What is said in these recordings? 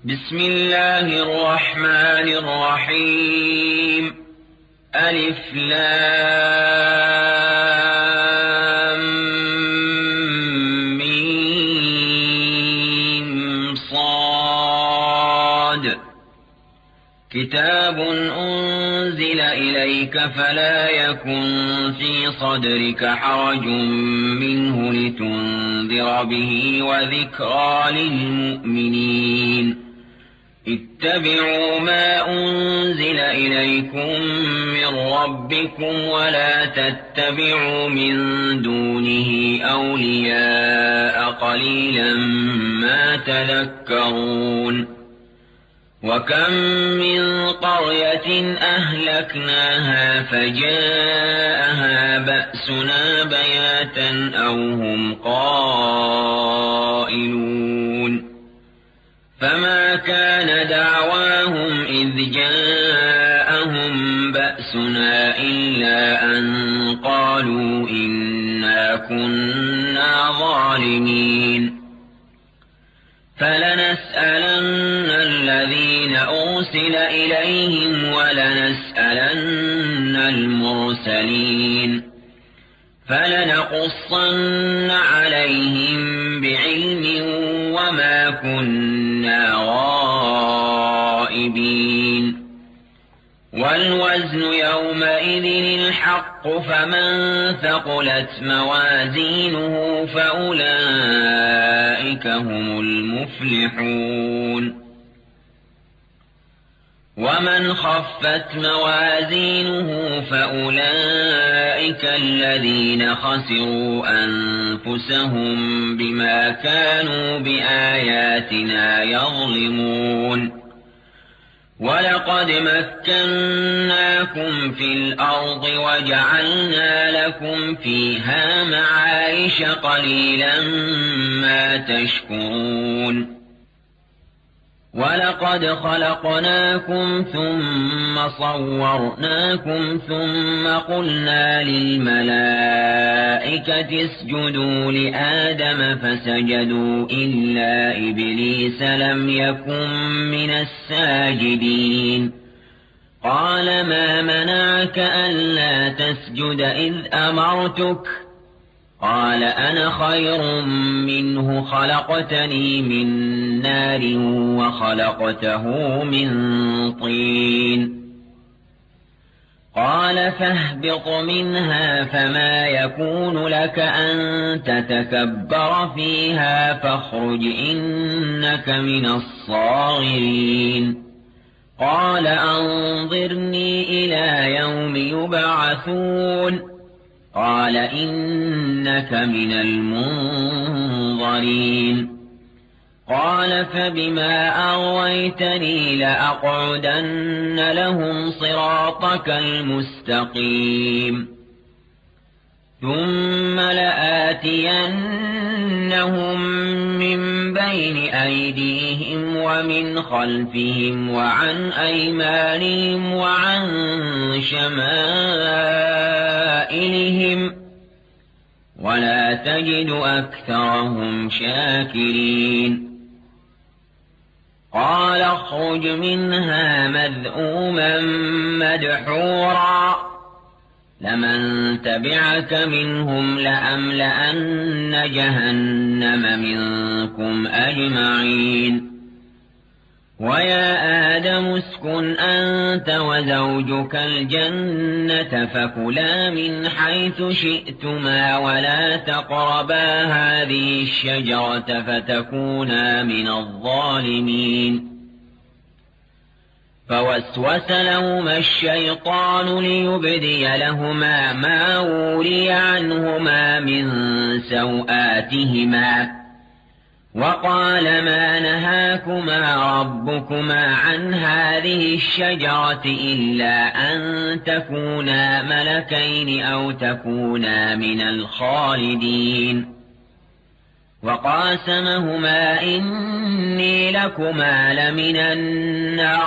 بسم الله الرحمن الرحيم. ألف لام ميم صاد. كتاب أنزل إليك فلا يكن في صدرك حرج منه لتنذر به وذكرى للمؤمنين. اتبعوا ما أنزل إليكم من ربكم ولا تتبعوا من دونه أولياء قليلا ما تذكرون. وكم من قرية أهلكناها فجاءها بأسنا بياتا أو هم قائلون. فما كان دعواهم إذ جاءهم بأسنا إلا أن قالوا إنا كنا ظالمين. فلنسألن الذين أرسل إليهم ولنسألن المرسلين. فلنقصن عليهم بعلم وما كنا غائبين. والوزن يومئذ الحق فمن ثقلت موازينه فأولئك هم المفلحون. ومن خفت موازينه فأولئك الذين خسروا أنفسهم بما كانوا بآياتنا يظلمون. ولقد مكناكم في الأرض وجعلنا لكم فيها معايش قليلا ما تشكرون. ولقد خلقناكم ثم صورناكم ثم قلنا للملائكة اسجدوا لآدم فسجدوا إلا إبليس لم يكن من الساجدين. قال ما منعك ألا تسجد إذ أمرتك؟ قال أنا خير منه خلقتني من نار وخلقته من طين. قال فاهبط منها فما يكون لك أن تتكبر فيها فاخرج إنك من الصاغرين. قال أنظرني إلى يوم يبعثون. قال إنك من المنظرين. قال فبما أغويتني لأقعدن لهم صراطك المستقيم ثم لآتينهم من بين أيديهم ومن خلفهم وعن أيمانهم وعن شمائلهم ولا تجد أكثرهم شاكرين. قال اخرج منها مذءوما مدحورا لمن تبعك منهم لأملأن جهنم منكم أجمعين. ويا آدم اسكن أنت وزوجك الجنة فكلا من حيث شئتما ولا تقربا هذه الشجرة فتكونا من الظالمين. فوسوس لهما الشيطان ليبدي لهما ما وري عنهما من سوآتهما وقال ما نهاكما ربكما عن هذه الشجرة إلا أن تكونا ملكين أو تكونا من الخالدين. وقاسمهما إني لكما لمن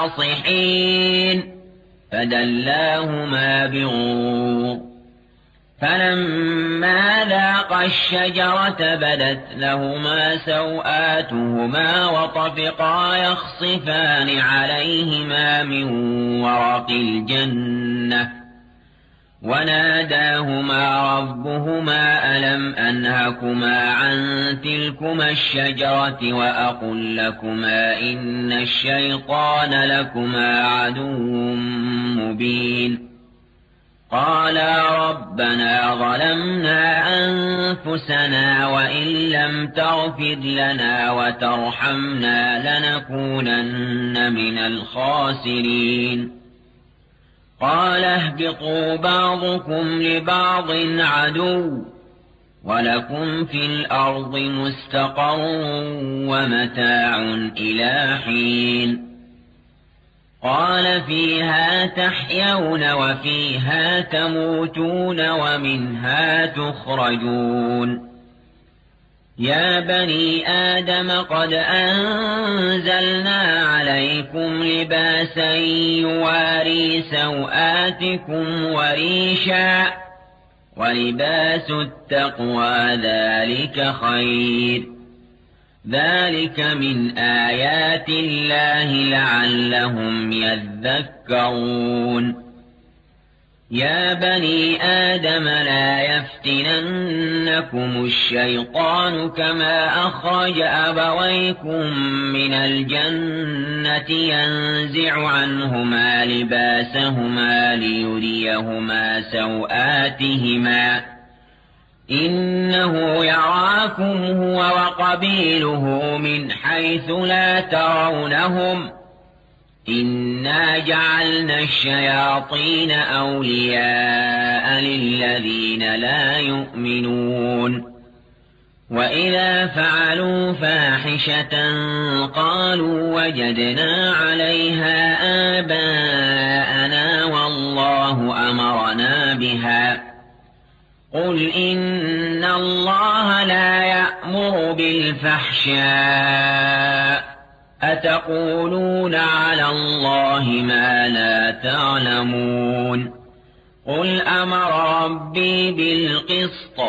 الناصحين فدلاهما بغرور. فلما ذاقا الشجرة بدت لهما سوآتهما وطفقا يخصفان عليهما من ورق الجنة وناداهما ربهما ألم أنهكما عن تلكما الشجرة وأقل لكما إن الشيطان لكما عدو مبين قالا ربنا ظلمنا أنفسنا وإن لم تغفر لنا وترحمنا لنكونن من الخاسرين قال اهبطوا بعضكم لبعض عدو ولكم في الأرض مستقر ومتاع إلى حين قال فيها تحيون وفيها تموتون ومنها تخرجون يا بني آدم قد أنزلنا عليكم لباسا يواري سوآتكم وريشا ولباس التقوى ذلك خير ذلك من آيات الله لعلهم يذكرون يا بني آدم لا يفتننكم الشيطان كما أخرج أبويكم من الجنة ينزع عنهما لباسهما ليريهما سوآتهما إنه يراكم هو وقبيله من حيث لا ترونهم إنا جعلنا الشياطين أولياء للذين لا يؤمنون وإذا فعلوا فاحشة قالوا وجدنا عليها آباءنا والله أمرنا بها قل إن الله لا يأمر بالفحشاء أتقولون على الله ما لا تعلمون قل أمر ربي بالقسط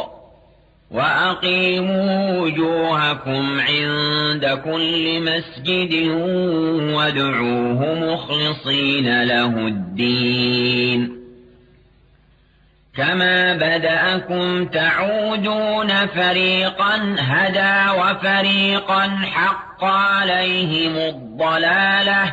وأقيموا وجوهكم عند كل مسجد وادعوه مخلصين له الدين كما بدأكم تعودون فريقا هدى وفريقا حق عليهم الضلالة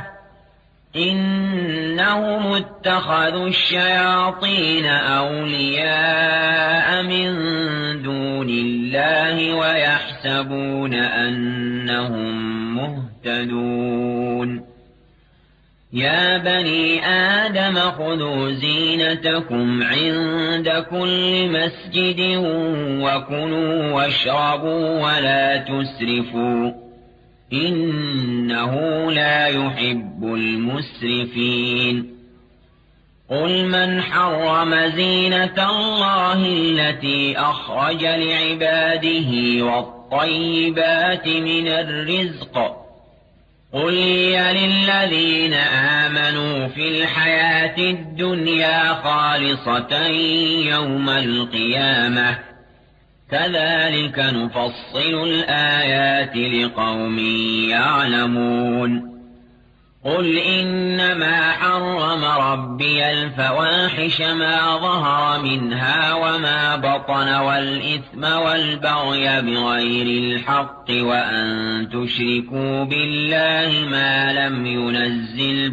إنهم اتخذوا الشياطين أولياء من دون الله ويحسبون أنهم مهتدون يا بني آدم خذوا زينتكم عند كل مسجد وكلوا واشربوا ولا تسرفوا إنه لا يحب المسرفين قل من حرم زينة الله التي أخرج لعباده والطيبات من الرزق قل هي للذين آمنوا في الحياة الدنيا خالصة يوم القيامة كذلك نفصل الآيات لقوم يعلمون قل إنما حرم ربي الفواحش ما ظهر منها وما بطن والإثم والبغي بغير الحق وأن تشركوا بالله ما لم ينزل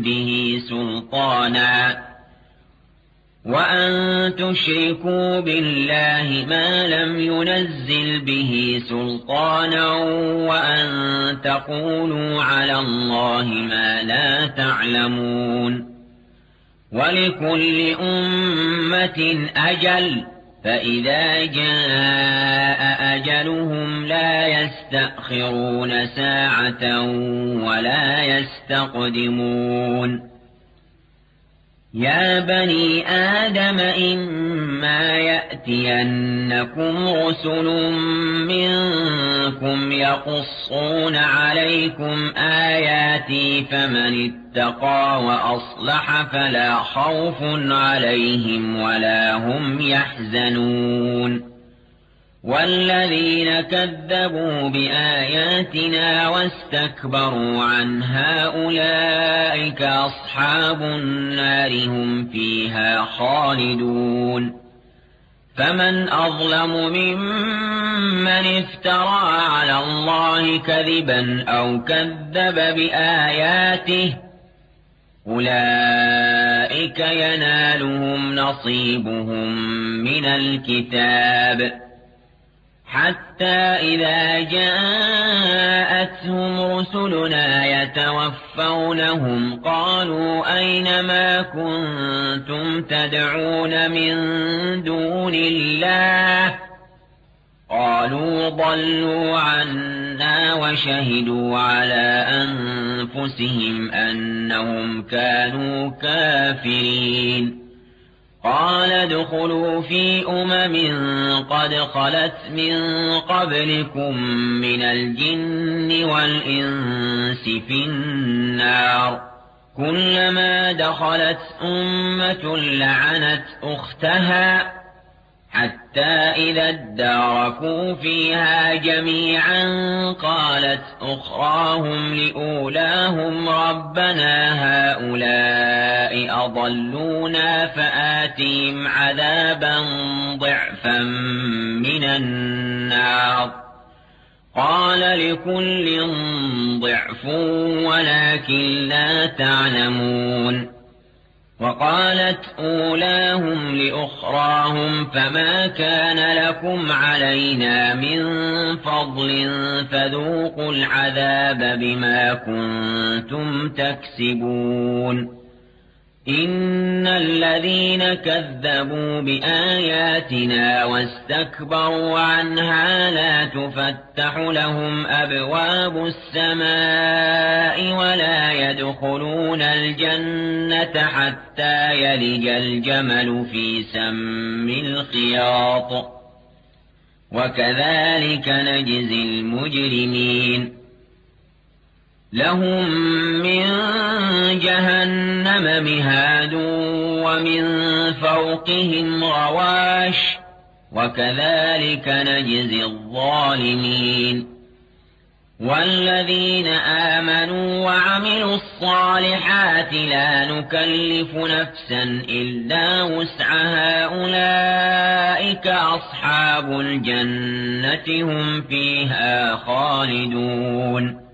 به سلطانا وأن تقولوا على الله ما لا تعلمون ولكل أمة أجل فإذا جاء أجلهم لا يستأخرون ساعة ولا يستقدمون يا بني آدم إما يأتينكم رسل منكم يقصون عليكم آياتي فمن اتقى وأصلح فلا خوف عليهم ولا هم يحزنون والذين كذبوا بآياتنا واستكبروا عنها أولئك أصحاب النار هم فيها خالدون فمن أظلم ممن افترى على الله كذبا أو كذب بآياته أولئك ينالهم نصيبهم من الكتاب حتى إذا جاءتهم رسلنا يتوفونهم قالوا أين ما كنتم تدعون من دون الله قالوا ضلوا عنا وشهدوا على أنفسهم أنهم كانوا كافرين قال ادخلوا في قد خلت من قبلكم من الجن والإنس في النار كلما دخلت أمة لعنت أختها حتى إذا اداركوا فيها جميعا قالت أخراهم لأولاهم ربنا هؤلاء أضلونا فآتهم عذابا ضعفا من النار قال لكل ضعف ولكن لا تعلمون وقالت أولاهم لأخراهم فما كان لكم علينا من فضل فذوقوا العذاب بما كنتم تكسبون إن الذين كذبوا بآياتنا واستكبروا عنها لا تفتح لهم أبواب السماء ولا يدخلون الجنة حتى يلج الجمل في سم الخياط وكذلك نجزي المجرمين لهم من جهنم مهاد ومن فوقهم غواش وكذلك نجزي الظالمين والذين آمنوا وعملوا الصالحات لا نكلف نفسا إلا وسعها أولئك أصحاب الجنة هم فيها خالدون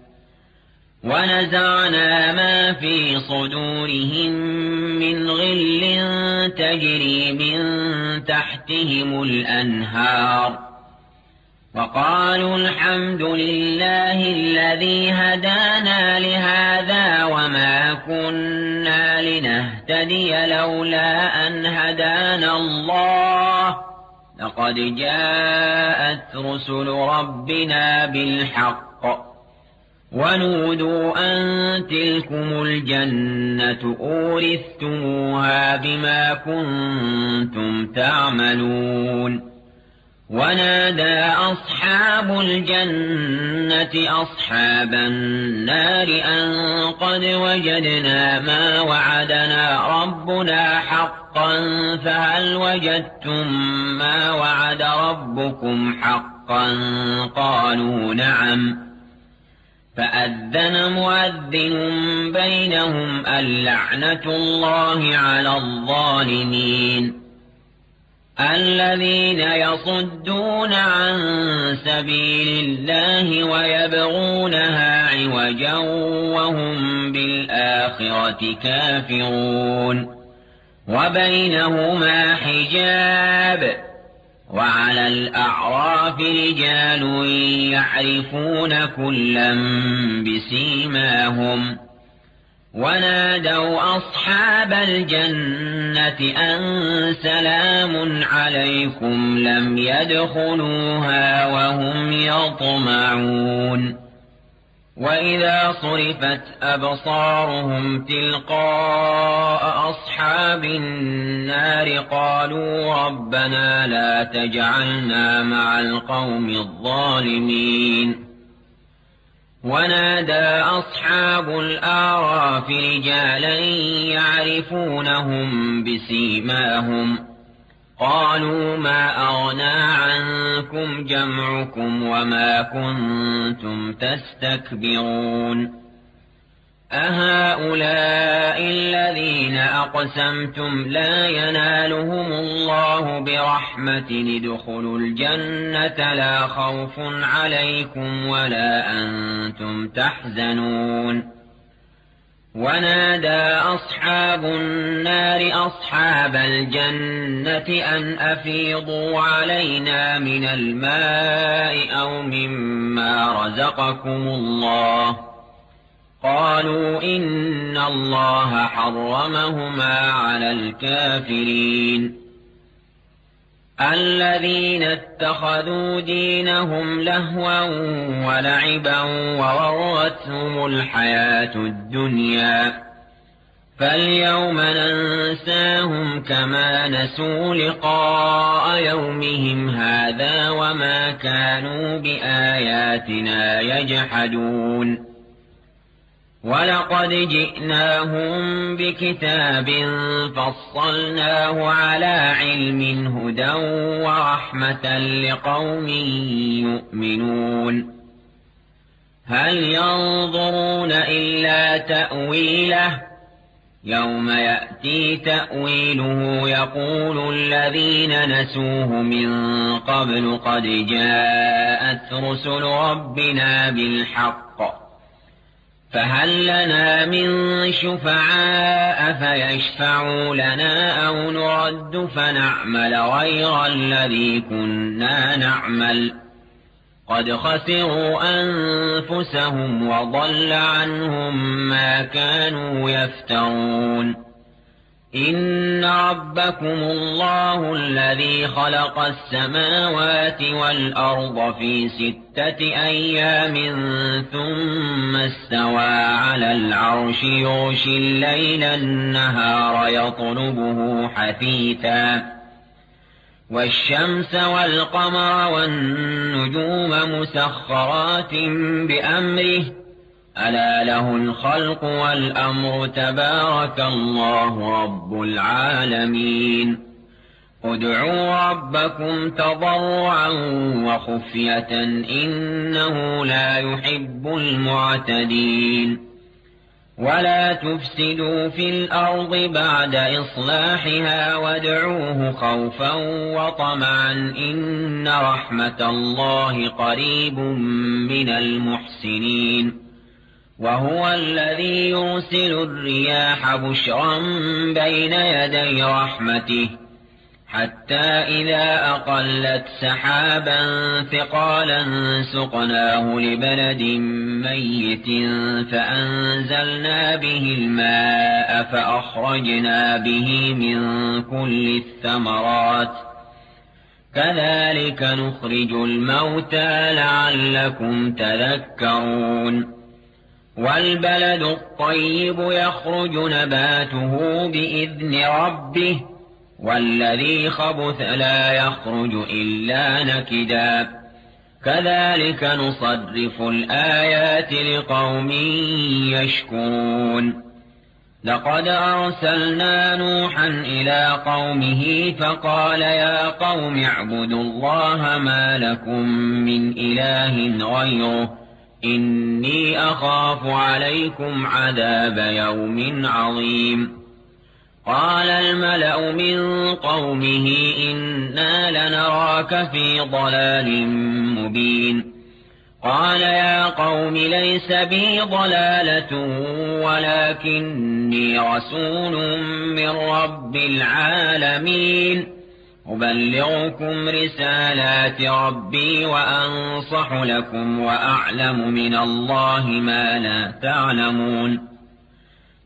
ونزعنا ما في صدورهم من غل تجري من تحتهم الأنهار وقالوا الحمد لله الذي هدانا لهذا وما كنا لنهتدي لولا أن هدانا الله لقد جاءت رسل ربنا بالحق ونودوا أن تلكم الجنة أورثتموها بما كنتم تعملون ونادى أصحاب الجنة أصحاب النار أن قد وجدنا ما وعدنا ربنا حقا فهل وجدتم ما وعد ربكم حقا قالوا نعم فأذن مؤذن بينهم اللعنة الله على الظالمين الذين يصدون عن سبيل الله ويبغونها عوجا وهم بالآخرة كافرون وبينهما حجاب وعلى الأعراف رجال يعرفون كلا بسيماهم ونادوا أصحاب الجنة أن سلام عليكم لم يدخلوها وهم يطمعون وإذا صرفت أبصارهم تلقاء أصحاب النار قالوا ربنا لا تجعلنا مع القوم الظالمين ونادى أصحاب الأعراف رجالا يعرفونهم بسيماهم قالوا ما أغنى عنكم جمعكم وما كنتم تستكبرون أهؤلاء الذين أقسمتم لا ينالهم الله برحمة ادخلوا الجنة لا خوف عليكم ولا أنتم تحزنون ونادى أصحاب النار أصحاب الجنة أن أفيضوا علينا من الماء أو مما رزقكم الله قالوا إن الله حرمهما على الكافرين الذين اتخذوا دينهم لهوا ولعبا وغرتهم الحياة الدنيا فاليوم ننساهم كما نسوا لقاء يومهم هذا وما كانوا بآياتنا يجحدون ولقد جئناهم بكتاب فصلناه على علم هدى ورحمة لقوم يؤمنون هل ينظرون إلا تأويله يوم يأتي تأويله يقول الذين نسوه من قبل قد جاءت رسل ربنا بالحق فهل لنا من شفعاء فيشفعوا لنا أو نرد فنعمل غير الذي كنا نعمل قد خسروا أنفسهم وضل عنهم ما كانوا يفترون إن ربكم الله الذي خلق السماوات والأرض في 6 أيام ثم استوى على العرش يغشي الليل النهار يطلبه حثيثا والشمس والقمر والنجوم مسخرات بأمره ألا له الخلق والأمر تبارك الله رب العالمين ادعوا ربكم تضرعا وخفية إنه لا يحب المعتدين ولا تفسدوا في الأرض بعد إصلاحها وادعوه خوفا وطمعا إن رحمة الله قريب من المحسنين وهو الذي يرسل الرياح بشرا بين يدي رحمته حتى إذا أقلت سحابا ثقالا سقناه لبلد ميت فأنزلنا به الماء فأخرجنا به من كل الثمرات كذلك نخرج الموتى لعلكم تذكرون والبلد الطيب يخرج نباته بإذن ربه والذي خبث لا يخرج إلا نكدا كذلك نصرف الآيات لقوم يشكرون لقد أرسلنا نوحا إلى قومه فقال يا قوم اعبدوا الله ما لكم من إله غيره إني أخاف عليكم عذاب يوم عظيم قال الملأ من قومه إنا لنراك في ضلال مبين قال يا قوم ليس بي ضلالة ولكني رسول من رب العالمين أبلغكم رسالات ربي وأنصح لكم وأعلم من الله ما لا تعلمون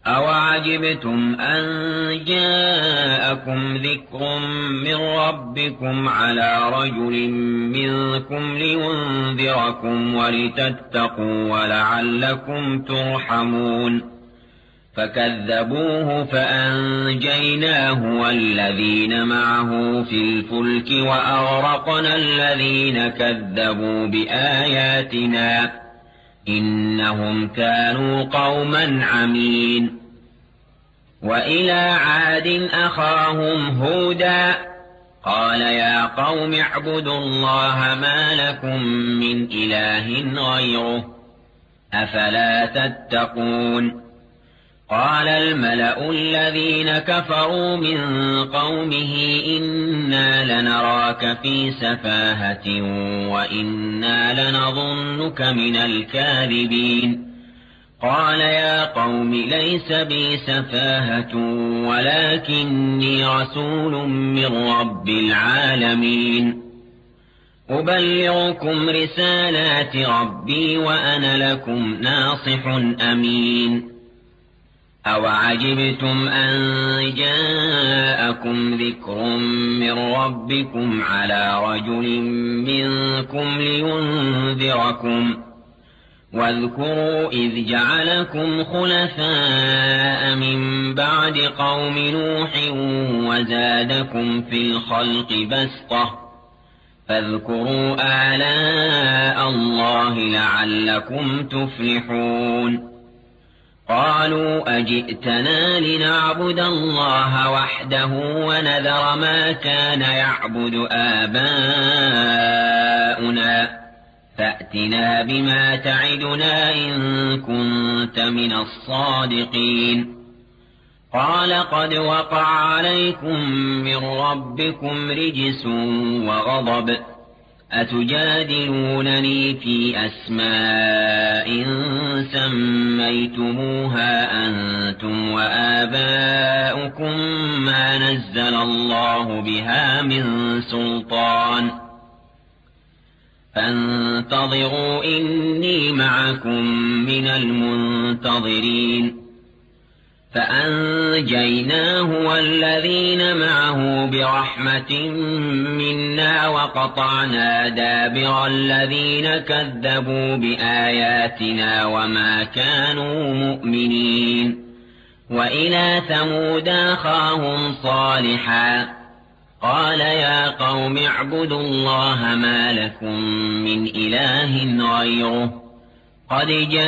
أَوَعَجِبْتُمْ أَن جَاءَكُمْ ذِكْرٌ مِّن رَّبِّكُمْ عَلَىٰ رَجُلٍ مِّنكُمْ لِيُنذِرَكُمْ وَلِتَتَّقُوا وَلَعَلَّكُمْ تُرْحَمُونَ فَكَذَّبُوهُ فَأَنجَيْنَاهُ وَالَّذِينَ مَعَهُ فِي الْفُلْكِ وَأَغْرَقْنَا الَّذِينَ كَذَّبُوا بِآيَاتِنَا ۚ إِنَّهُمْ كَانُوا قَوْمًا عَمِينَ وَإِلَىٰ عَادٍ أَخَاهُمْ هُودًا قَالَ يَا قَوْمِ اعْبُدُوا اللَّهَ مَا لَكُم مِّنْ إِلَٰهٍ غَيْرُهُ أَفَلَا تَتَّقُونَ قَالَ الْمَلَأُ الَّذِينَ كَفَرُوا مِن قَوْمِهِ إِنَّا لَنَرَاكَ فِي سَفَاهَةٍ وَإِنَّا لَنَظُنُّكَ مِنَ الْكَاذِبِينَ قَالَ يَا قَوْمِ لَيْسَ بِي سَفَاهَةٌ وَلَٰكِنِّي رَسُولٌ مِّن رَّبِّ الْعَالَمِينَ أُبَلِّغُكُمْ رِسَالَاتِ رَبِّي وَأَنَا لَكُمْ نَاصِحٌ أَمِينٌ أَوَعَجِبْتُمْ أَن جَاءَكُمْ ذِكْرٌ مِّن رَّبِّكُمْ عَلَىٰ رَجُلٍ مِّنكُمْ لِيُنذِرَكُمْ وَاذْكُرُوا إِذْ جَعَلَكُمْ خُلَفَاءَ مِن بَعْدِ قَوْمِ نُوحٍ وَزَادَكُمْ فِي الْخَلْقِ بَسْطَةً فاذكروا آلاء الله لعلكم تفلحون قالوا أجئتنا لنعبد الله وحده ونذر ما كان يعبد آباؤنا فأتنا بما تعدنا إن كنت من الصادقين قال قد وقع عليكم من ربكم رجس وغضب أتجادلونني في أسماء سميتموها أنتم وآباؤكم ما نزل الله بها من سلطان فانتظروا إني معكم من المنتظرين فأنجيناه والذين معه برحمة منا وقطعنا دابر الذين كذبوا بآياتنا وما كانوا مؤمنين وإلى ثمود أخاهم صالحا قال يا قوم اعبدوا الله ما لكم من إله غيره قد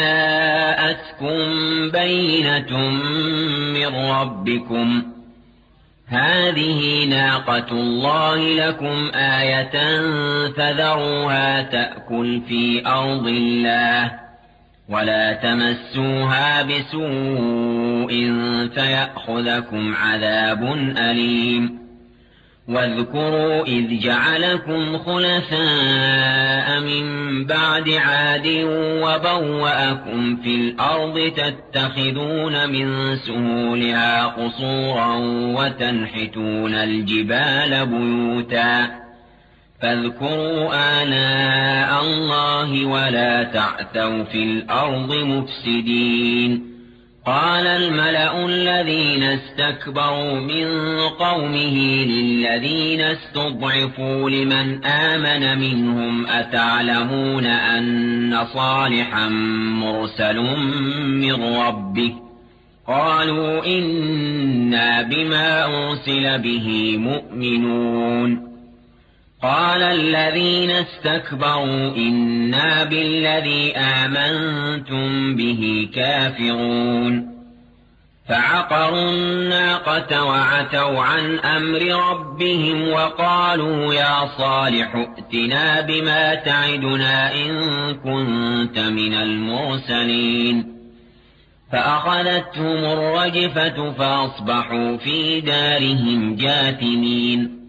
جاءتكم بينة من ربكم هذه ناقة الله لكم آية فذروها تأكل في أرض الله ولا تمسوها بسوء فيأخذكم عذاب أليم واذكروا إذ جعلكم خلفاء من بعد عاد وبوأكم في الأرض تتخذون من سهولها قصورا وتنحتون الجبال بيوتا فاذكروا آلاء الله ولا تعثوا في الأرض مفسدين قال الملأ الذين استكبروا من قومه للذين استضعفوا لمن آمن منهم أتعلمون أن صالحا مرسل من ربه قالوا إنا بما أرسل به مؤمنون قال الذين استكبروا إنا بالذي آمنتم به كافرون فعقروا الناقة وعتوا عن أمر ربهم وقالوا يا صالح ائتنا بما تعدنا إن كنت من المرسلين فأخذتهم الرجفة فأصبحوا في دارهم جاثمين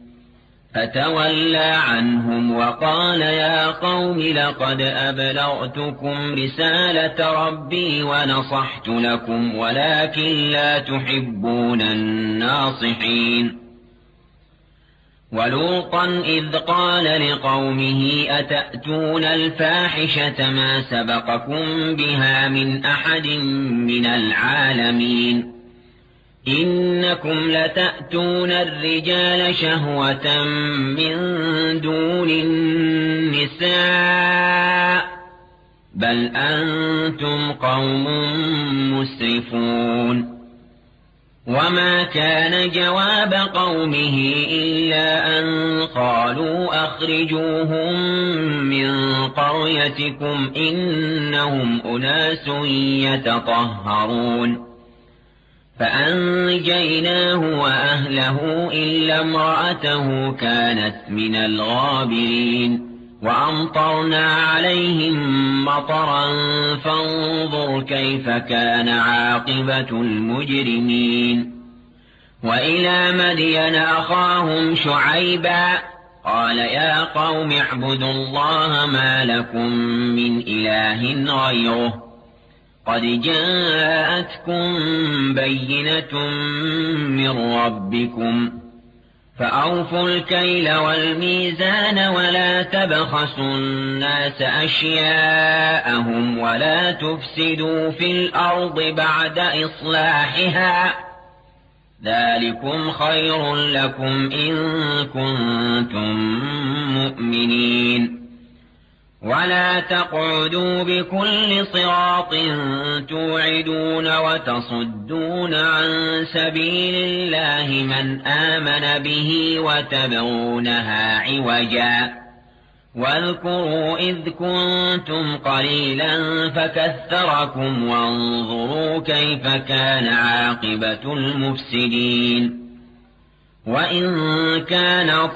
فتولى عنهم وقال يا قوم لقد أبلغتكم رسالة ربي ونصحت لكم ولكن لا تحبون الناصحين ولوطا إذ قال لقومه أتأتون الفاحشة ما سبقكم بها من أحد من العالمين إنكم لتأتون الرجال شهوة من دون النساء بل أنتم قوم مسرفون وما كان جواب قومه إلا أن قالوا أخرجوهم من قريتكم إنهم أناس يتطهرون فأنجيناه وأهله إلا امرأته كانت من الغابرين وأمطرنا عليهم مطرا فانظر كيف كان عاقبة المجرمين وإلى مدين أخاهم شعيبا قال يا قوم اعبدوا الله ما لكم من إله غيره قد جاءتكم بينة من ربكم فأوفوا الكيل والميزان ولا تبخسوا الناس أشياءهم ولا تفسدوا في الأرض بعد إصلاحها ذلكم خير لكم إن كنتم مؤمنين ولا تقعدوا بكل صراط توعدون وتصدون عن سبيل الله من آمن به وتبغونها عوجا واذكروا إذ كنتم قليلا فكثركم وانظروا كيف كان عاقبة المفسدين وإن كان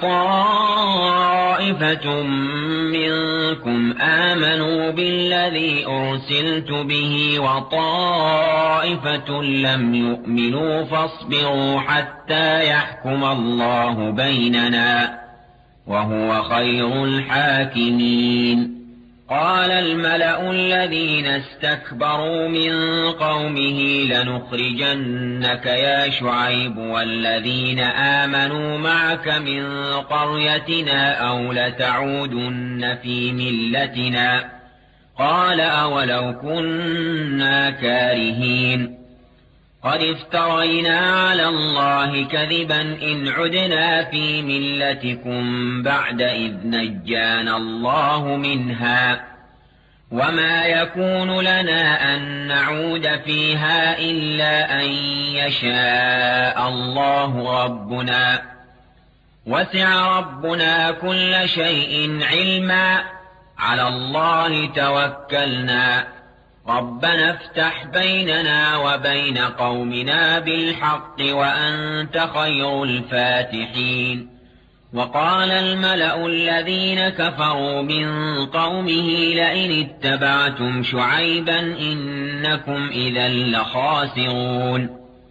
طائفة منكم آمنوا بالذي أرسلت به وطائفة لم يؤمنوا فاصبروا حتى يحكم الله بيننا وهو خير الحاكمين قال الملأ الذين استكبروا من قومه لنخرجنك يا شعيب والذين آمنوا معك من قريتنا أو لتعودن في ملتنا قال أولو كنا كارهين قد افترينا على الله كذبا إن عدنا في ملتكم بعد إذ نجانا الله منها وما يكون لنا أن نعود فيها إلا أن يشاء الله ربنا وسع ربنا كل شيء علما على الله توكلنا ربنا افتح بيننا وبين قومنا بالحق وأنت خير الفاتحين وقال الملأ الذين كفروا من قومه لئن اتبعتم شعيبا إنكم إذا لخاسرون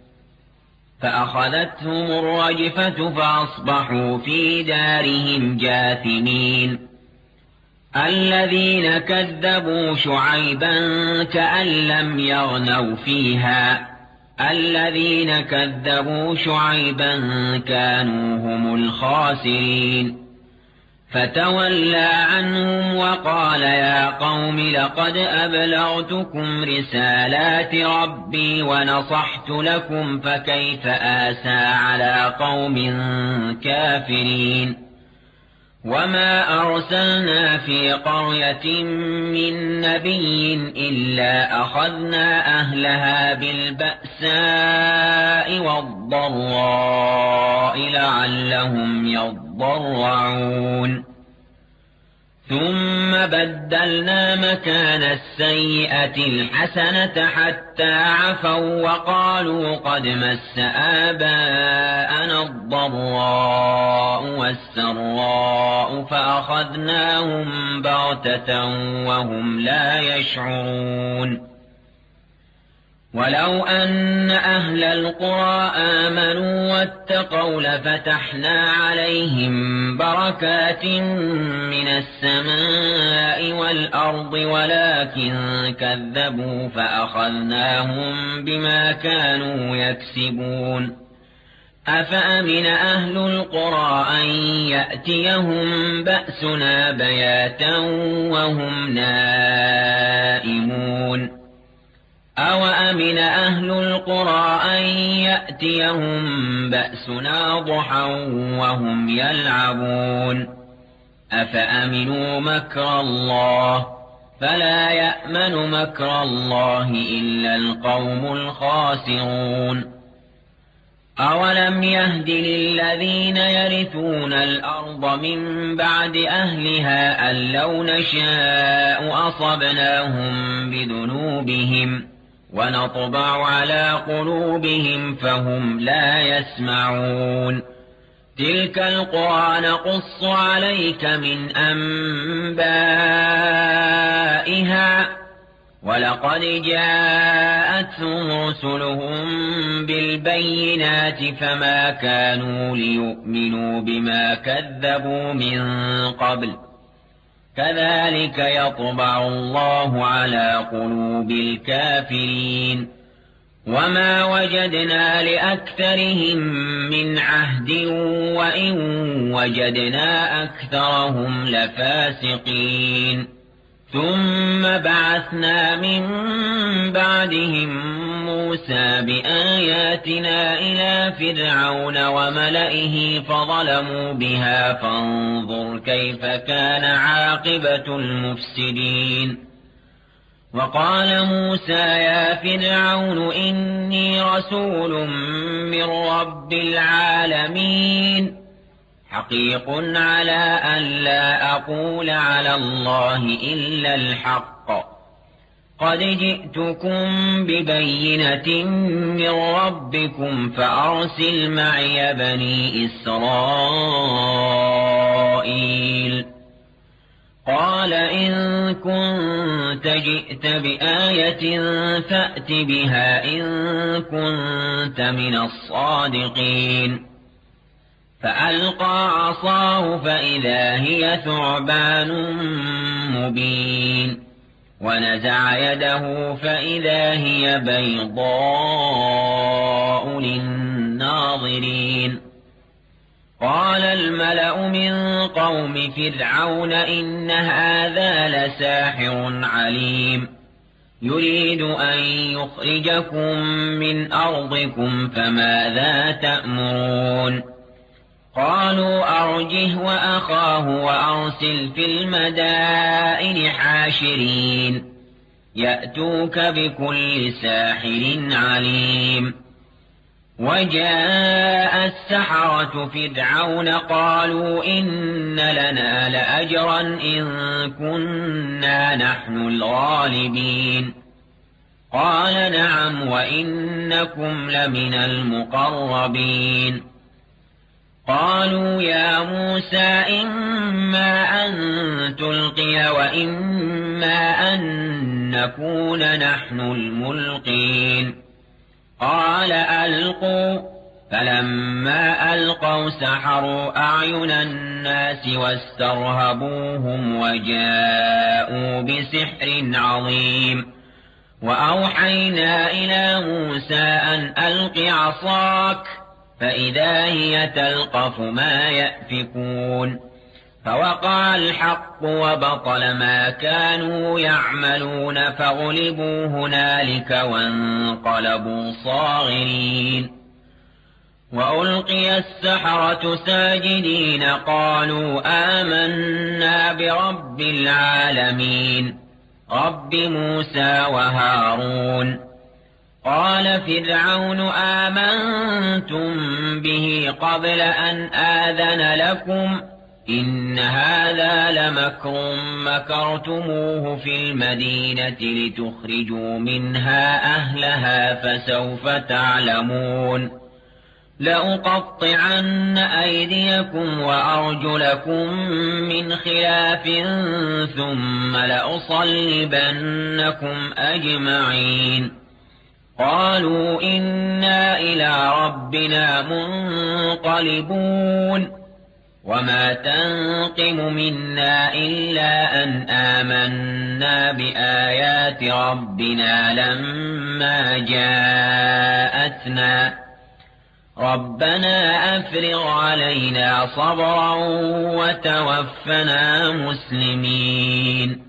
فأخذتهم الرجفة فأصبحوا في دارهم جاثمين الذين كذبوا شعيبا كأن لم يغنوا فيها الذين كذبوا شعيبا كانوا هم الخاسرين فتولى عنهم وقال يا قوم لقد أبلغتكم رسالات ربي ونصحت لكم فكيف آسى على قوم كافرين وما أرسلنا في قرية من نبي إلا أخذنا أهلها بالبأساء والضراء لعلهم يضرعون ثم بدلنا مكان السيئة الحسنة حتى عفوا وقالوا قد مس آباءنا الضراء والسراء فأخذناهم بغتة وهم لا يشعرون ولو أن أهل القرى آمنوا واتقوا لفتحنا عليهم بركات من السماء والأرض ولكن كذبوا فأخذناهم بما كانوا يكسبون أفأمن أهل القرى أن يأتيهم بأسنا بياتا وهم نائمون أوأمن أهل القرى أن يأتيهم بأسنا ضحى وهم يلعبون أفأمنوا مكر الله فلا يأمن مكر الله إلا القوم الخاسرون أولم يهد للذين يرثون الأرض من بعد أهلها أن لو نشاء أصبناهم بذنوبهم ونطبع على قلوبهم فهم لا يسمعون تلك القرى نقص عليك من أنبائها ولقد جاءتهم رسلهم بالبينات فما كانوا ليؤمنوا بما كذبوا من قبل كذلك يطبع الله على قلوب الكافرين وما وجدنا لأكثرهم من عهد وإن وجدنا أكثرهم لفاسقين ثم بعثنا من بعدهم موسى بآياتنا إلى فرعون وملئه فظلموا بها فانظر كيف كان عاقبة المفسدين وقال موسى يا فرعون إني رسول من رب العالمين حقيق على أن لا أقول على الله إلا الحق قد جئتكم ببينة من ربكم فأرسل معي بني إسرائيل قال إن كنت جئت بآية فأت بها إن كنت من الصادقين فألقى عصاه فإذا هي ثعبان مبين ونزع يده فإذا هي بيضاء للناظرين قال الملأ من قوم فرعون إن هذا لساحر عليم يريد أن يخرجكم من أرضكم فماذا تأمرون قالوا أرجه وأخاه وأرسل في المدائن حاشرين يأتوك بكل ساحر عليم وجاء السحرة فرعون قالوا إن لنا لأجرا إن كنا نحن الغالبين قال نعم وإنكم لمن المقربين قالوا يا موسى إما أن تلقي وإما أن نكون نحن الملقين قال ألقوا فلما ألقوا سحروا أعين الناس واسترهبوهم وجاءوا بسحر عظيم وأوحينا إلى موسى أن ألق عصاك فإذا هي تلقف ما يأفكون فوقع الحق وبطل ما كانوا يعملون فغلبوا هنالك وانقلبوا صاغرين وألقي السحرة ساجدين قالوا آمنا برب العالمين رب موسى وهارون قال فرعون آمنتم به قبل أن آذن لكم إن هذا لمكر مكرتموه في المدينة لتخرجوا منها أهلها فسوف تعلمون لأقطعن أيديكم وأرجلكم من خلاف ثم لأصلبنكم أجمعين قالوا إنا إلى ربنا منقلبون وما تنقم منا إلا أن آمنا بآيات ربنا لما جاءتنا ربنا أفرغ علينا صبرا وتوفنا مسلمين.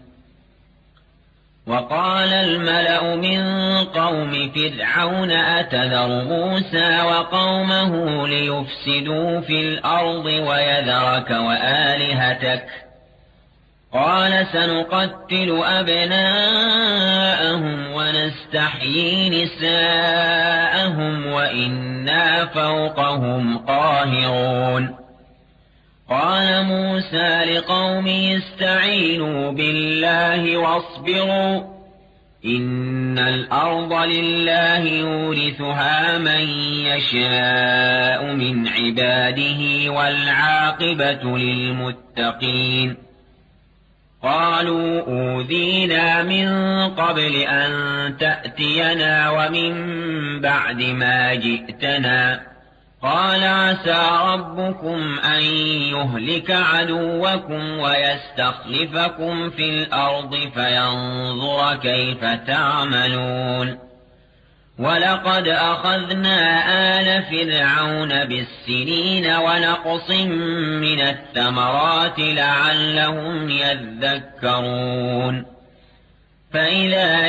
وقال الملأ من قوم فرعون أتذر موسى وقومه ليفسدوا في الأرض ويذرك وآلهتك قال سنقتل أبناءهم ونستحيي نساءهم وإنا فوقهم قاهرون. قال موسى لقومه استعينوا بالله واصبروا إن الأرض لله يورثها من يشاء من عباده والعاقبة للمتقين. قالوا أوذينا من قبل أن تأتينا ومن بعد ما جئتنا قال عسى ربكم أن يهلك عدوكم ويستخلفكم في الأرض فينظر كيف تعملون. ولقد أخذنا آل فرعون بالسنين ونقص من الثمرات لعلهم يذكرون. فإذا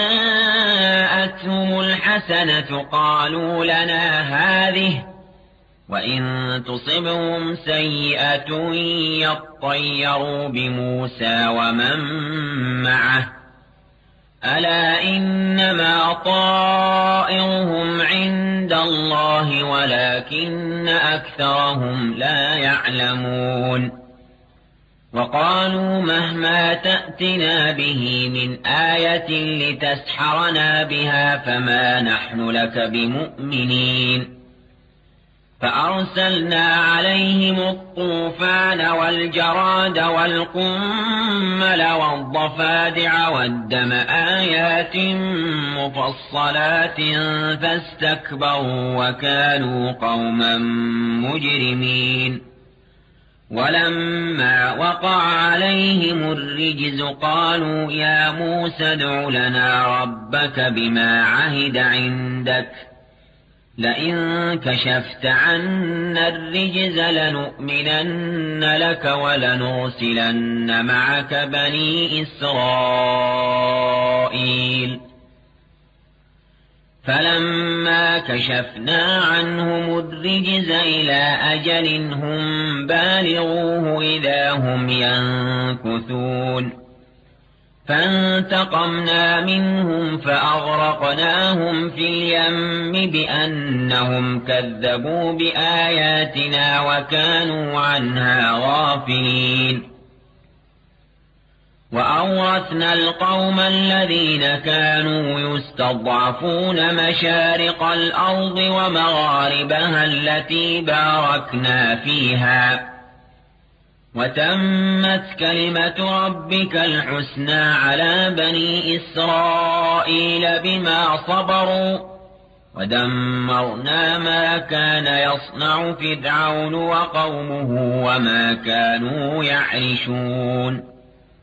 جاءتهم الحسنة قالوا لنا هذه وإن تصبهم سيئة يطيروا بموسى ومن معه ألا إنما طائرهم عند الله ولكن أكثرهم لا يعلمون. وقالوا مهما تأتنا به من آية لتسحرنا بها فما نحن لك بمؤمنين. فأرسلنا عليهم الطوفان والجراد والقمل والضفادع والدم آيات مفصلات فاستكبروا وكانوا قوما مجرمين. ولما وقع عليهم الرجز قالوا يا موسى ادع لنا ربك بما عهد عندك لئن كشفت عنا الرجز لنؤمنن لك ولنرسلن معك بني إسرائيل. فلما كشفنا عنهم الرجز إلى أجل هم بالغوه إذا هم ينكثون. فانتقمنا منهم فأغرقناهم في اليم بأنهم كذبوا بآياتنا وكانوا عنها غافلين. وأورثنا القوم الذين كانوا يستضعفون مشارق الأرض ومغاربها التي باركنا فيها وتمت كلمة ربك الحسنى على بني إسرائيل بما صبروا ودمرنا ما كان يصنع فرعون وقومه وما كانوا يعرشون.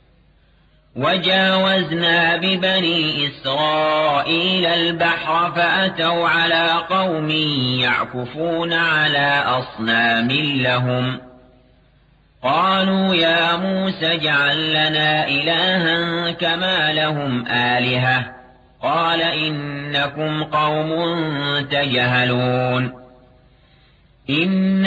وجاوزنا ببني إسرائيل البحر فأتوا على قوم يعكفون على أصنام لهم قالوا يا موسى اجعل لنا إلها كما لهم آلهة قال إنكم قوم تجهلون. إن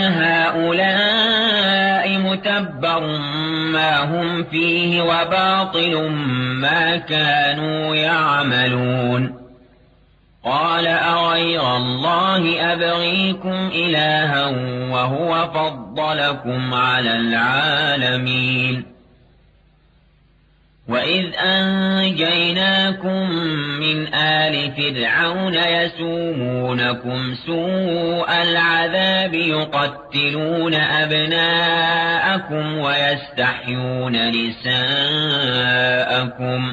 هؤلاء متبر ما هم فيه وباطل ما كانوا يعملون. قال أغير الله أبغيكم إلها وهو فضلكم على العالمين. وإذ أنجيناكم من آل فرعون يسومونكم سوء العذاب يقتلون أبناءكم ويستحيون نساءكم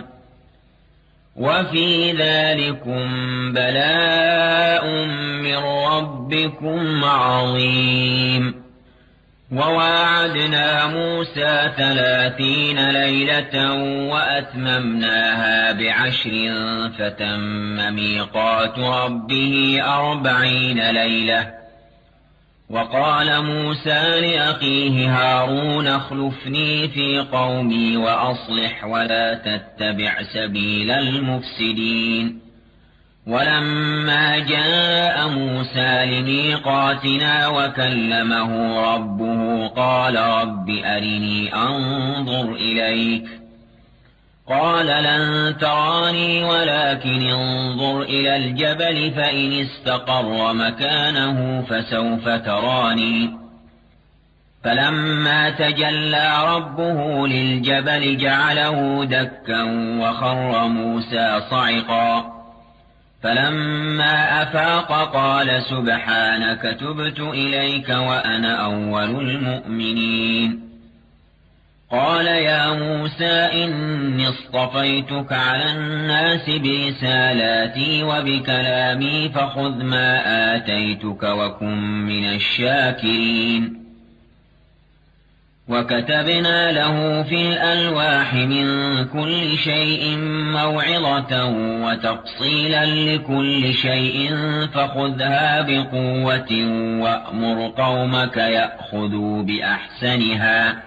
وفي ذلكم بلاء من ربكم عظيم. وواعدنا موسى 30 ليلة وأتممناها ب10 فتم ميقات ربه 40 ليلة وقال موسى لأخيه هارون اخلفني في قومي وأصلح ولا تتبع سبيل المفسدين. ولما جاء موسى لميقاتنا وكلمه ربه قال رب أرني أنظر إليك قال لن تراني ولكن انظر إلى الجبل فإن استقر مكانه فسوف تراني. فلما تجلى ربه للجبل جعله دكا وخر موسى صعقا. فلما أفاق قال سبحانك تبت إليك وأنا أول المؤمنين. قال يا موسى إني اصطفيتك على الناس برسالاتي وبكلامي فخذ ما آتيتك وكن من الشاكرين. وكتبنا له في الألواح من كل شيء موعظة وتفصيلا لكل شيء فخذها بقوة وأمر قومك يأخذوا بأحسنها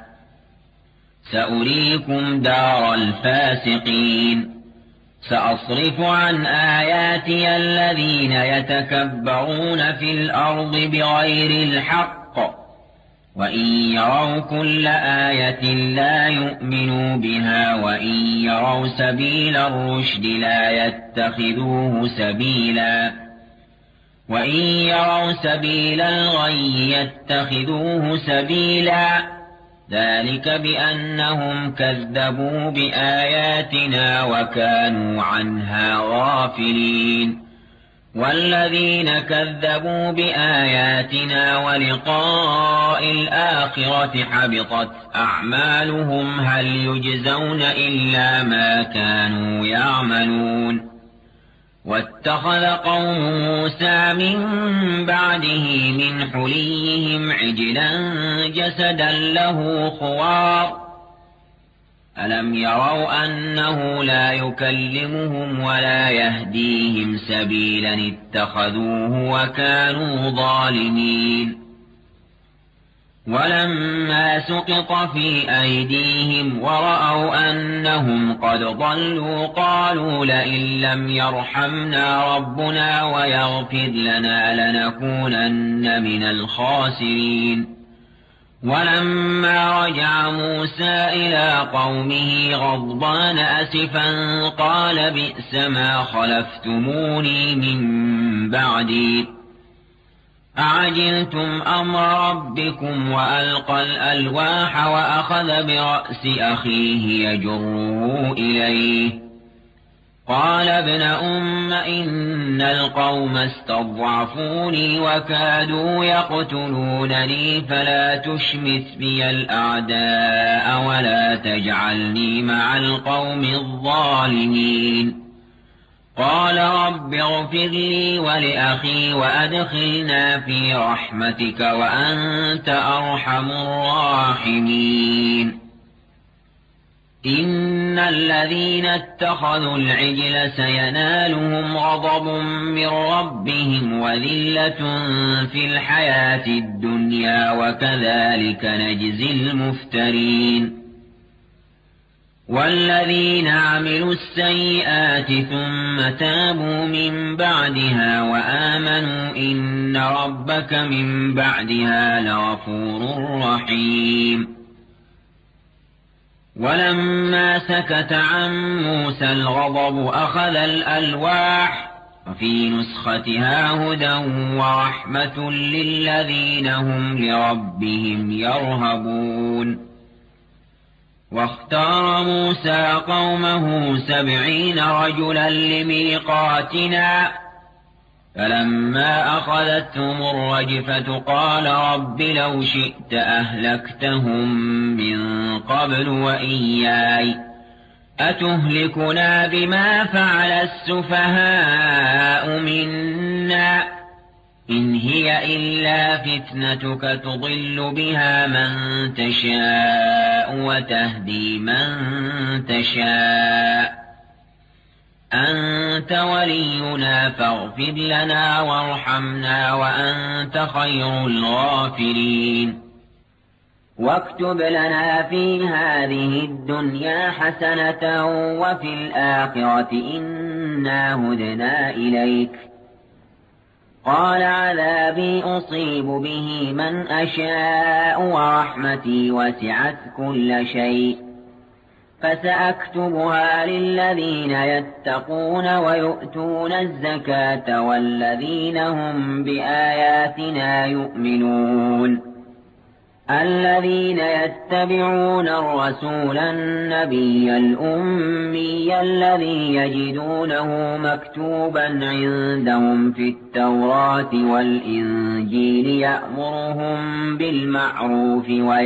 سأريكم دار الفاسقين. سأصرف عن آياتي الذين يتكبرون في الأرض بغير الحق وإن يروا كل آية لا يؤمنوا بها وإن يروا سبيل الرشد لا يتخذوه سبيلا وإن يروا سبيل الغي يتخذوه سبيلا. ذلك بأنهم كذبوا بآياتنا وكانوا عنها غافلين. والذين كذبوا بآياتنا ولقاء الآخرة حبطت أعمالهم هل يجزون إلا ما كانوا يعملون. واتخذ قوم موسى من بعده من حليهم عجلا جسدا له خوار ألم يروا أنه لا يكلمهم ولا يهديهم سبيلا اتخذوه وكانوا ظالمين. ولما سقط في أيديهم ورأوا أنهم قد ضلوا قالوا لئن لم يرحمنا ربنا ويغفر لنا لنكونن من الخاسرين. ولما رجع موسى إلى قومه غضبان أسفا قال بئس ما خلفتموني من بعدي أعجلتم أمر ربكم وألقى الألواح وأخذ برأس أخيه يجره إليه قال ابن أم إن القوم استضعفوني وكادوا يقتلونني فلا تشمت بي الأعداء ولا تجعلني مع القوم الظالمين. قال رب اغفر لي ولأخي وأدخلنا في رحمتك وأنت أرحم الراحمين. إن الذين اتخذوا العجل سينالهم غضب من ربهم وذلة في الحياة الدنيا وكذلك نجزي المفترين. والذين عملوا السيئات ثم تابوا من بعدها وآمنوا إن ربك من بعدها لغفور رحيم. ولما سكت عن موسى الغضب أخذ الألواح وفي نسختها هدى ورحمة للذين هم لربهم يرهبون. واختار موسى قومه 70 رجلا لميقاتنا فلما أخذتهم الرجفة قال رب لو شئت أهلكتهم من قبل وإياي أتهلكنا بما فعل السفهاء منا إن هي إلا فتنتك تضل بها من تشاء وتهدي من تشاء أنت ولينا فاغفر لنا وارحمنا وأنت خير الغافرين واكتب لنا في هذه الدنيا حسنة وفي الآخرة إنا هدنا إليك قال عذابي أصيب به من أشاء ورحمتي وسعت كل شيء فسأكتبها للذين يتقون ويؤتون الزكاة والذين هم بآياتنا يؤمنون الذين يتبعون الرسول النبي الأمي الذي يجدونه مكتوبا عندهم في التوراة والإنجيل يأمرهم بالمعروف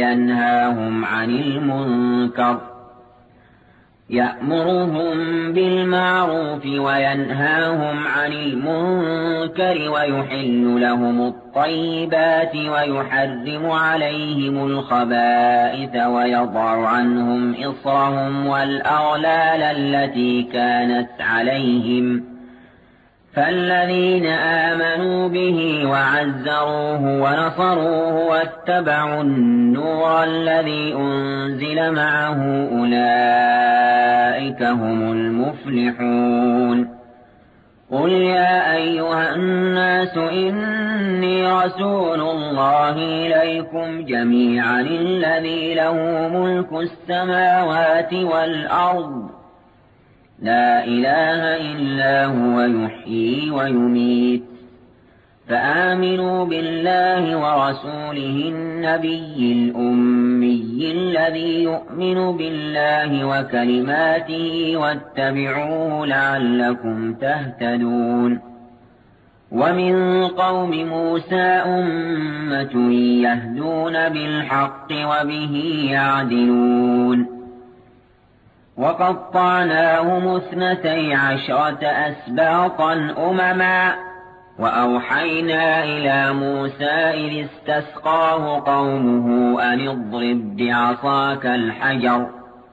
وينهاهم عن المنكر ويحل لهم الطيبات ويحرم عليهم الخبائث ويضع عنهم إصرهم والأغلال التي كانت عليهم فالذين آمنوا به وعزروه ونصروه واتبعوا النور الذي أنزل معه أولئك هم المفلحون قل يا أيها الناس إني رسول الله إليكم جميعا الذي له ملك السماوات والأرض لا إله إلا هو يحيي ويميت فآمنوا بالله ورسوله النبي الأمي الذي يؤمن بالله وكلماته واتبعوه لعلكم تهتدون ومن قوم موسى أمة يهدون بالحق وبه يعدلون وقطعناهم 12 أسباطا أمما وأوحينا إلى موسى إذ استسقاه قومه أن اضرب بعصاك الحجر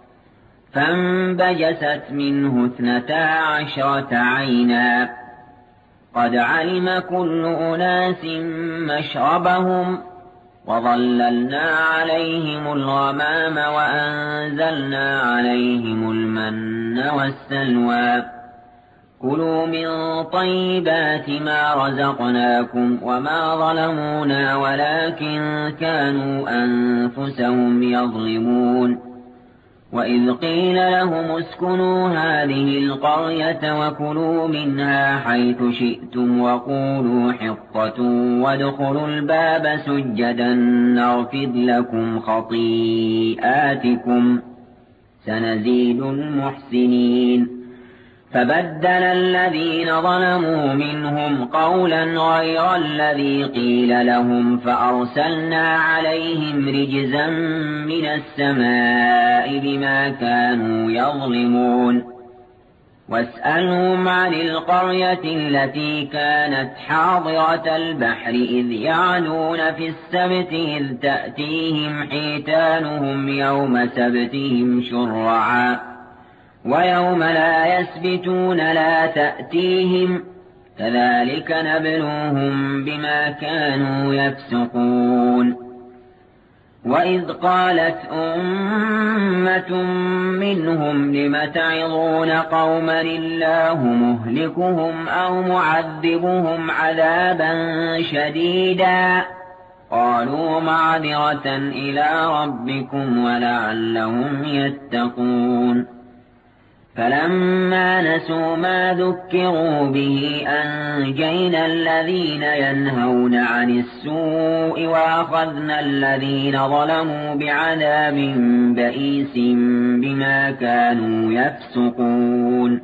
فانبجست منه 12 عينا قد علم كل أناس مشربهم وظللنا عليهم الغمام وأنزلنا عليهم المن والسلوى كلوا من طيبات ما رزقناكم وما ظلمونا ولكن كانوا أنفسهم يظلمون وإذ قيل لهم اسكنوا هذه القرية وكلوا منها حيث شئتم وقولوا حطة وادخلوا الباب سجدا نغفر لكم خطيئاتكم سنزيد المحسنين فبدل الذين ظلموا منهم قولا غير الذي قيل لهم فأرسلنا عليهم رجزا من السماء بما كانوا يظلمون واسألهم عن القرية التي كانت حاضرة البحر إذ يعدون في السبت إذ تأتيهم حيتانهم يوم سبتهم شرعا ويوم لا يسبتون لا تأتيهم كذلك نبلوهم بما كانوا يفسقون وإذ قالت أمة منهم لم تعظون قوما الله مهلكهم أو معذبهم عذابا شديدا قالوا معذرة إلى ربكم ولعلهم يتقون فلما نسوا ما ذكروا به أنجينا الذين ينهون عن السوء وأخذنا الذين ظلموا بعذاب بئيس بما كانوا يفسقون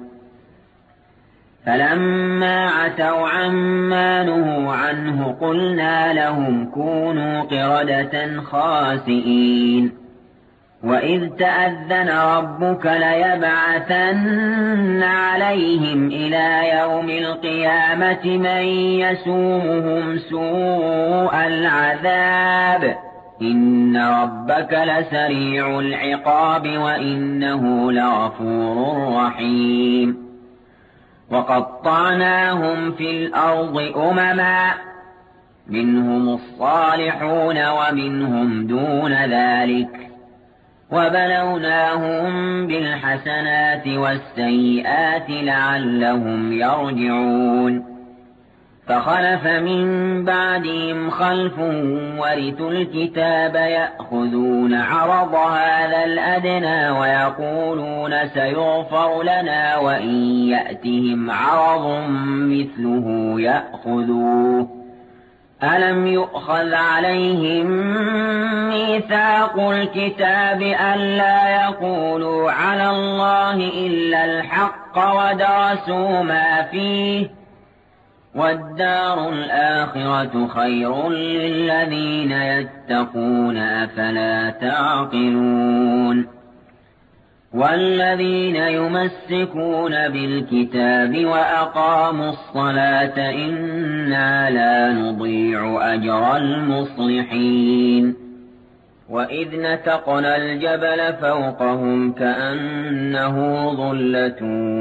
فلما عتوا عما نهوا عنه قلنا لهم كونوا قردة خاسئين وإذ تأذن ربك ليبعثن عليهم إلى يوم القيامة من يسومهم سوء العذاب إن ربك لسريع العقاب وإنه لغفور رحيم وقطعناهم في الأرض أمما منهم الصالحون ومنهم دون ذلك وبلوناهم بالحسنات والسيئات لعلهم يرجعون فخلف من بعدهم خلف ورثوا الكتاب يأخذون عرض هذا الأدنى ويقولون سيغفر لنا وإن يأتهم عرض مثله يأخذوه ألم يؤخذ عليهم ميثاق الكتاب ألا يقولوا على الله إلا الحق ودرسوا ما فيه والدار الآخرة خير للذين يتقون أفلا تعقلون والذين يمسكون بالكتاب وأقاموا الصلاة إنا لا نضيع أجر المصلحين وإذ نتقنا الجبل فوقهم كأنه ظلة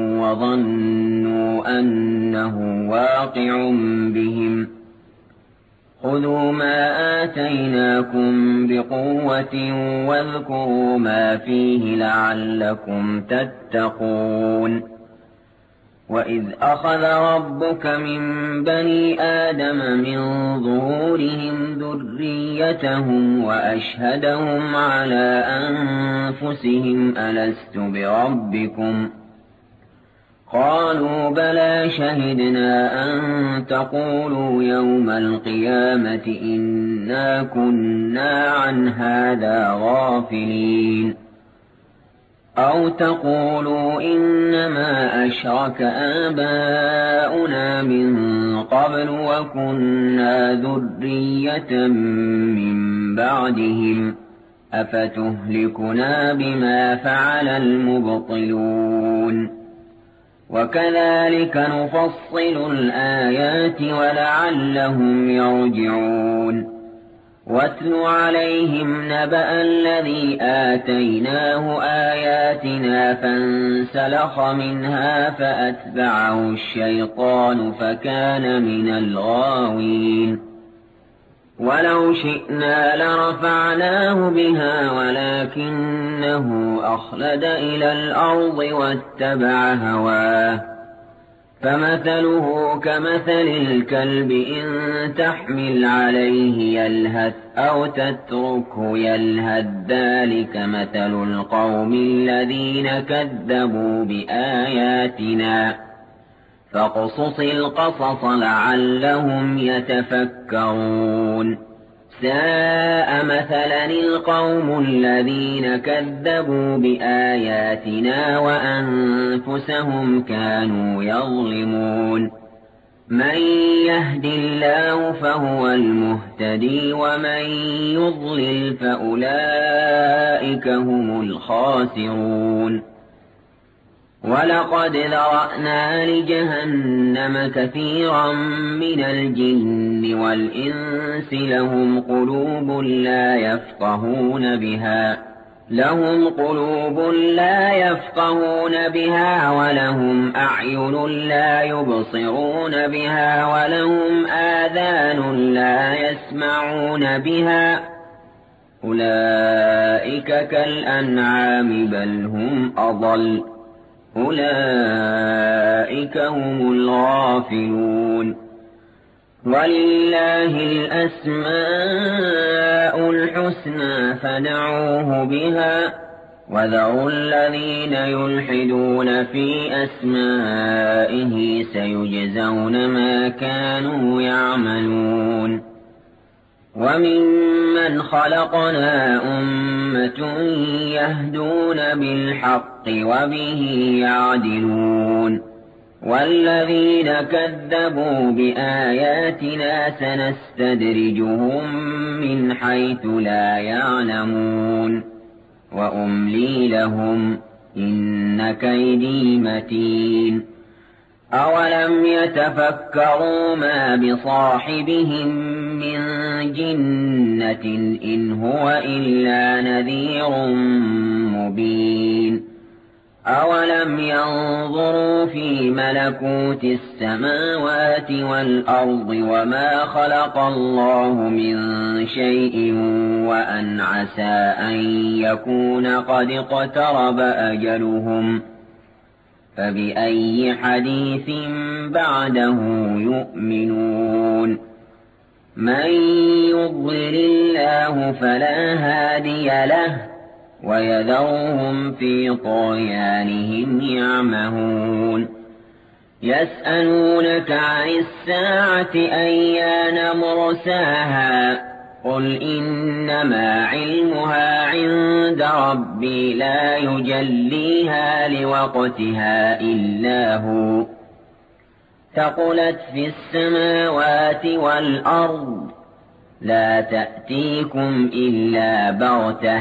وظنوا أنه واقع بهم خذوا ما آتيناكم بقوة واذكروا ما فيه لعلكم تتقون وإذ أخذ ربك من بني آدم من ظهورهم ذريتهم وأشهدهم على أنفسهم ألست بربكم قالوا بلى شهدنا أن تقولوا يوم القيامة إنا كنا عن هذا غافلين أو تقولوا إنما أشرك آباؤنا من قبل وكنا ذرية من بعدهم أفتهلكنا بما فعل المبطلون وكذلك نفصل الآيات ولعلهم يرجعون واتل عليهم نبأ الذي آتيناه آياتنا فانسلخ منها فأتبعه الشيطان فكان من الغاوين ولو شئنا لرفعناه بها ولكنه أخلد إلى الأرض واتبع هواه فمثله كمثل الكلب إن تحمل عليه يلهث أو تتركه يلهث ذلك مثل القوم الذين كذبوا بآياتنا فاقصص القصص لعلهم يتفكرون ساء مثلا القوم الذين كذبوا بآياتنا وأنفسهم كانوا يظلمون من يهد الله فهو المهتدي ومن يضلل فأولئك هم الخاسرون ولقد ذرأنا لجهنم كثيرا من الجن والإنس لهم قلوب لا يفقهون بها ولهم أعين لا يبصرون بها ولهم آذان لا يسمعون بها أولئك كالأنعام بل هم أضل أولئك هم الغافلون ولله الأسماء الحسنى فدعوه بها وذروا الذين يلحدون في أسمائه سيجزون ما كانوا يعملون وممن خلقنا أمة يهدون بالحق وبه يعدلون والذين كذبوا بآياتنا سنستدرجهم من حيث لا يعلمون وأملي لهم إن كيدي متين أولم يتفكروا ما بصاحبهم من جنة إن هو إلا نذير مبين أَوَلَمْ يَنظُرُوا فِي مَلَكُوتِ السَّمَاوَاتِ وَالْأَرْضِ وَمَا خَلَقَ اللَّهُ مِن شَيْءٍ وَأَنْ عَسَىٰ أَن يَكُونَ قَدِ اقْتَرَبَ أَجَلُهُمْ فَبِأَيِّ حَدِيثٍ بَعْدَهُ يُؤْمِنُونَ مَن يُضْلِلِ اللَّهُ فَلَا هَادِيَ لَهُ وَيَذَرُهُمْ فِي طُغْيَانِهِمْ يَعْمَهُونَ يَسْأَلُونَكَ عَنِ السَّاعَةِ أَيَّانَ مُرْسَاهَا قُلْ إِنَّمَا عِلْمُهَا عِندَ رَبِّي لَا يُجَلِّيهَا لِوَقْتِهَا إِلَّا هُوَ ثَقُلَتْ فِي السَّمَاوَاتِ وَالْأَرْضِ لَا تَأْتِيكُمْ إِلَّا بَغْتَةً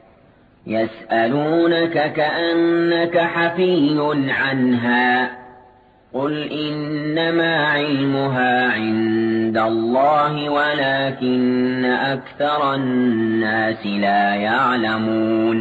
يَسْأَلُونَكَ كَأَنَّكَ حَفِيٌّ عَنْهَا قُلْ إِنَّمَا عِلْمُهَا عِندَ اللَّهِ وَلَكِنَّ أَكْثَرَ النَّاسِ لَا يَعْلَمُونَ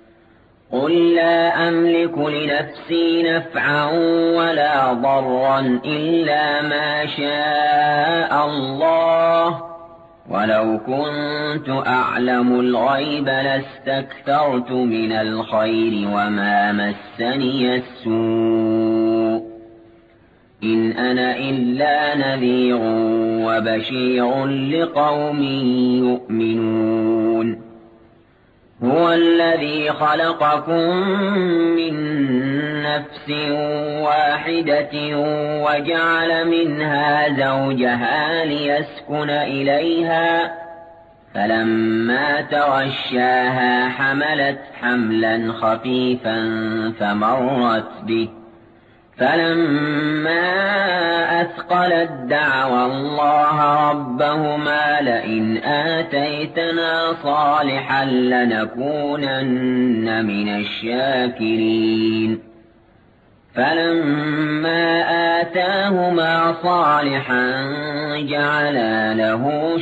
قُل لَّا أَمْلِكُ لِنَفْسِي نَفْعًا وَلَا ضَرًّا إِلَّا مَا شَاءَ اللَّهُ وَلَوْ كُنتُ أَعْلَمُ الْغَيْبَ لَاسْتَكْثَرْتُ مِنَ الْخَيْرِ وَمَا مَسَّنِيَ السُّوءُ إِنْ أَنَا إِلَّا نَذِيرٌ وَبَشِيرٌ لِقَوْمٍ يُؤْمِنُونَ هُوَ الَّذِي خَلَقَكُم مِّن نَّفْسٍ وَاحِدَةٍ وَجَعَلَ مِنْهَا زَوْجَهَا لِيَسْكُنَ إِلَيْهَا فَلَمَّا تَغَشَّاهَا حَمَلَتْ حَمْلًا خَفِيفًا فَمَرَّتْ بِهِ فَلَمَّا أَثْقَلَت دَّعَوَا اللَّهَ رَبَّهُمَا لَئِنْ آتَيْتَنَا صَالِحًا لَّنَكُونَنَّ مِنَ الشَّاكِرِينَ فَلَمَّا آتَاهُمَا صَالِحًا جَعَلَا لَهُ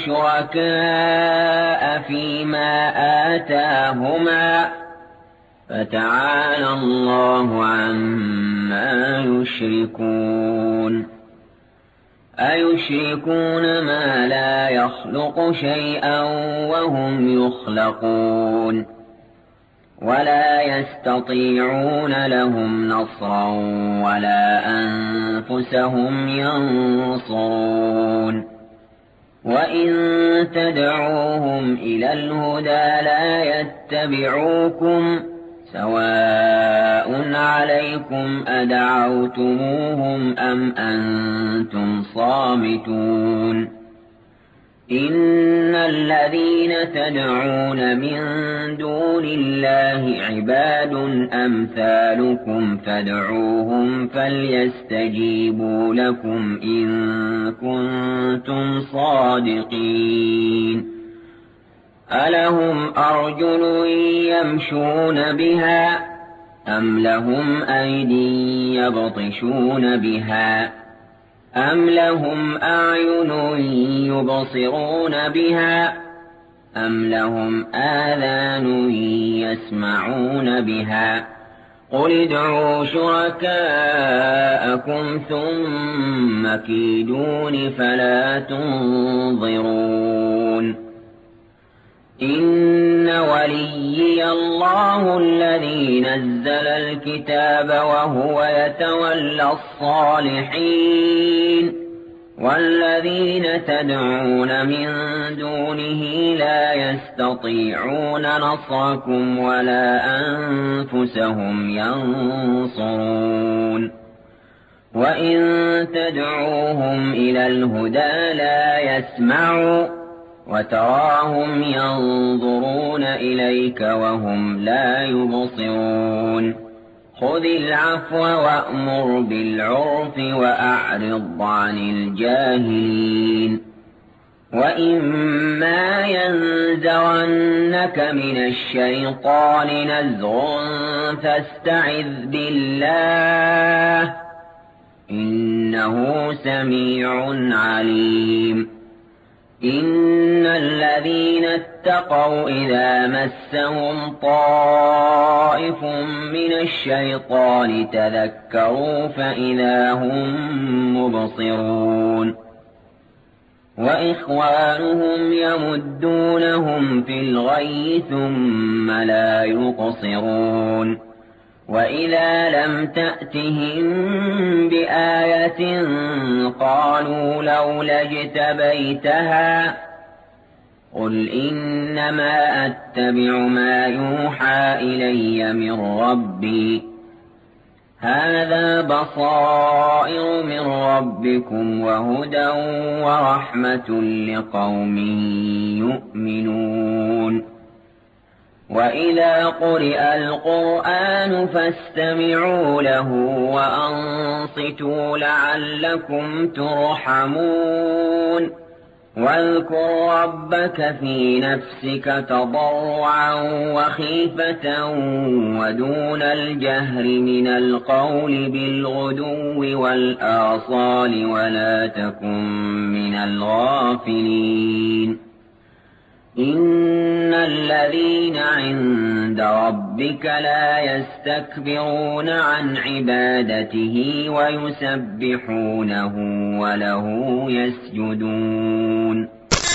شُرَكَاءَ فِيمَا آتَاهُمَا فَتَعَالَى اللَّهُ عَمَّا يُشْرِكُونَ أَيُشْرِكُونَ مَا لَا يَخْلُقُ شَيْئًا وَهُمْ يُخْلَقُونَ وَلَا يَسْتَطِيعُونَ لَهُمْ نَصْرًا وَلَا أَنفُسَهُمْ يَنصُرُونَ وَإِن تَدْعُوهُمْ إِلَى الْهُدَىٰ لَا يَتَّبِعُوكُمْ سَوَاءٌ عَلَيْكُمْ أَدَعَوْتُمُوهُمْ أَمْ أَنتُمْ صَامِتُونَ إِنَّ الَّذِينَ تَدْعُونَ مِن دُونِ اللَّهِ عِبَادٌ أَمْثَالُكُمْ فَادْعُوهُمْ فَلْيَسْتَجِيبُوا لَكُمْ إِن كُنتُمْ صَادِقِينَ أَلَهُمْ أَرْجُلٌ يَمْشُونَ بِهَا أَمْ لَهُمْ أَيْدٍ يَبْطِشُونَ بِهَا أَمْ لَهُمْ أَعْيُنٌ يُبْصِرُونَ بِهَا أَمْ لَهُمْ آذَانٌ يَسْمَعُونَ بِهَا قُلِ ادْعُوا شُرَكَاءَكُمْ ثُمَّ كِيدُونِ فَلَا تُنظِرُونِ إِنَّ وَلِيِّيَ اللَّهُ الَّذِي نَزَّلَ الْكِتَابَ وَهُوَ يَتَوَلَّى الصَّالِحِينَ وَالَّذِينَ تَدْعُونَ مِن دُونِهِ لَا يَسْتَطِيعُونَ نَصْرَكُمْ وَلَا أَنفُسَهُمْ يَنصُرُونَ وَإِن تَدْعُوهُمْ إِلَى الْهُدَىٰ لَا يَسْمَعُوا وَتَرَاهُمْ يَنظُرُونَ إِلَيْكَ وَهُمْ لَا يُبْصِرُونَ خُذِ الْعَفْوَ وَأْمُرْ بِالْعُرْفِ وَأَعْرِضْ عَنِ الْجَاهِلِينَ وَإِمَّا يَنزَغَنَّكَ مِنَ الشَّيْطَانِ نَزْغٌ فَاسْتَعِذْ بِاللَّهِ إِنَّهُ سَمِيعٌ عَلِيمٌ إِنَّ الذين اتقوا إذا مسهم طائف من الشيطان تذكروا فإذا هم مبصرون وإخوانهم يمدونهم في الغي ثم لا يقصرون وإذا لم تأتهم بآية قالوا لولا اجتبيتها قل إنما أتبع ما يوحى إلي من ربي هذا بصائر من ربكم وهدى ورحمة لقوم يؤمنون وإذا قرئ القرآن فاستمعوا له وأنصتوا لعلكم ترحمون واذكر ربك في نفسك تضرعا وخيفة ودون الجهر من القول بالغدو والآصال ولا تكن من الغافلين إن الذين عند ربك لا يستكبرون عن عبادته ويسبحونه وله يسجدون